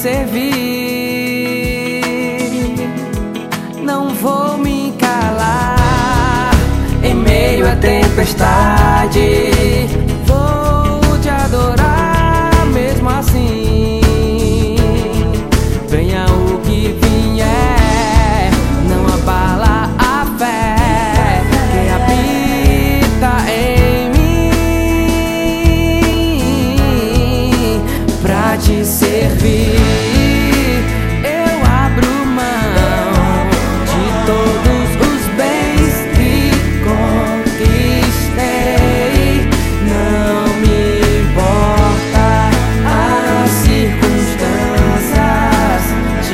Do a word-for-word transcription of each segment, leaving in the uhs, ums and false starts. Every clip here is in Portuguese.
servir. Não vou me calar em meio à tempestade. Vou te adorar mesmo assim. Venha o que vier, não abala a fé que habita em mim. Pra te servir, eu abro mão de todos os bens que conquistei. Não me importa as circunstâncias, te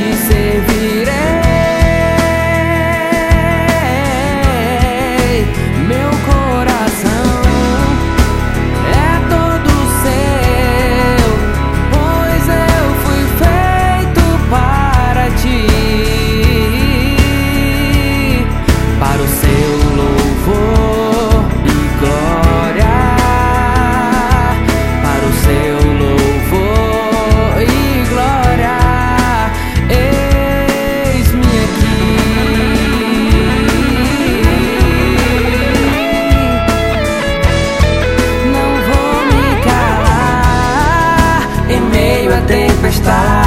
servirei. Meu coração é todo seu, pois eu fui feito para ti, para o seu louvor e glória, para o seu louvor e glória. Eis-me aqui. Não vou me calar em meio à tempestade.